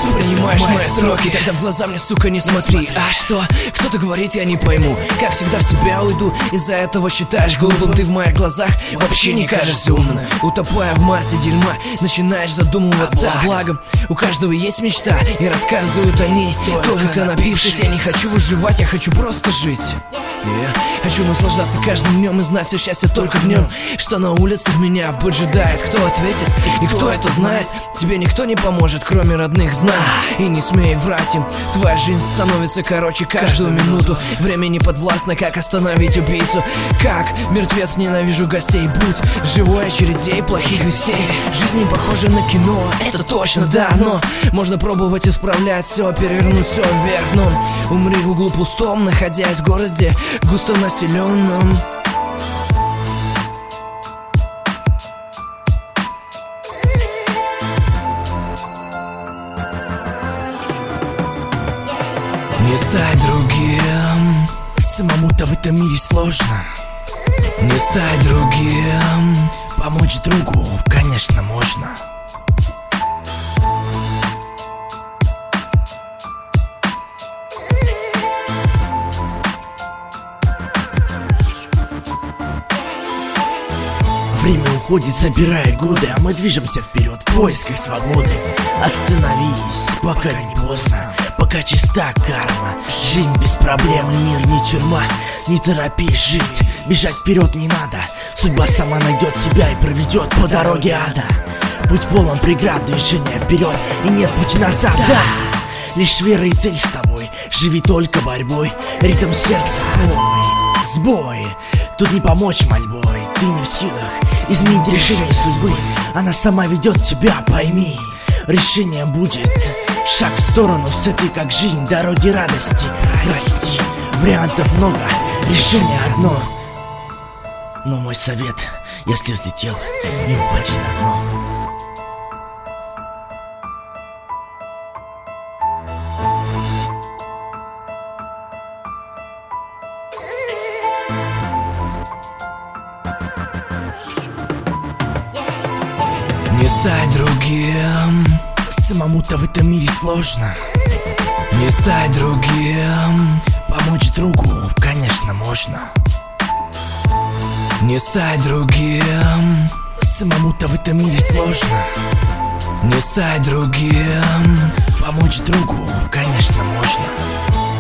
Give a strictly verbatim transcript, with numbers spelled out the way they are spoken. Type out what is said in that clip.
воспринимаешь мои строки, тогда в глаза мне, сука, не смотри. А что? Кто-то говорит, я не пойму. Как всегда в себя уйду, из-за этого считаешь глупым. Ты в моих глазах вообще не кажешься умным. Утопая в массе дерьма, начинаешь задумываться о благом. У каждого есть мечта, и рассказывают они только напившись. Я не хочу выживать, я хочу просто жить. Я хочу наслаждаться каждым днем и знать все счастье только в нем. Что на улицах меня поджидает, кто ответит и кто это знает. Тебе никто не поможет, кроме родных, знай. И не смей врать им, твоя жизнь становится короче каждую минуту. Время не подвластно, как остановить убийцу. Как мертвец, ненавижу гостей. Будь живой, очередей, плохих вестей. Жизнь не похожа на кино, это точно, да. Но можно пробовать исправлять все, перевернуть все вверх. Но умри в углу пустом, находясь в городе густонаселенном. Не стать другим, самому-то в этом мире сложно. Не стать другим, помочь другу, конечно, можно. Время уходит, забирает годы, а мы движемся вперед в поисках свободы. Остановись, пока не поздно, пока чиста карма. Жизнь без проблем и мир не тюрьма. Не торопись жить, бежать вперед не надо. Судьба сама найдет тебя и проведет по дороге ада. Путь полон преград, движение вперед, и нет пути назад, да. Лишь вера и цель с тобой, живи только борьбой. Ритм сердца, бой, сбой. Тут не помочь мольбой, ты не в силах изменить решение судьбы. Она сама ведет тебя, пойми. Решение будет шаг в сторону с этой, как жизнь, дороги радости. Расти, вариантов много, решение одно. Но мой совет, если взлетел, не упади на дно. не стать другим, самому-то в этом мире сложно. Не стать другим, помочь другу, конечно, можно. Не стать другим, самому-то в этом мире сложно. Не стать другим, помочь другу, конечно, можно.